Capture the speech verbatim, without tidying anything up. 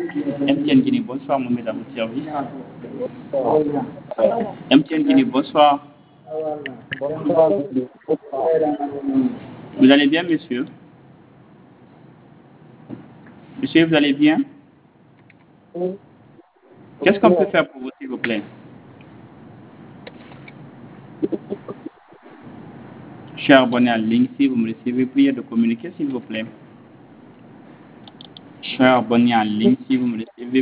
M T N Guinée, bonsoir, Mohamed à votre service. M T N Guinée, bonsoir. Vous allez bien, monsieur? Monsieur, vous allez bien? Qu'est-ce qu'on peut faire pour vous, s'il vous plaît? Cher abonné en ligne, si vous me recevez, priez de communiquer, s'il vous plaît. Cher abonné en ligne, si vous me recevez,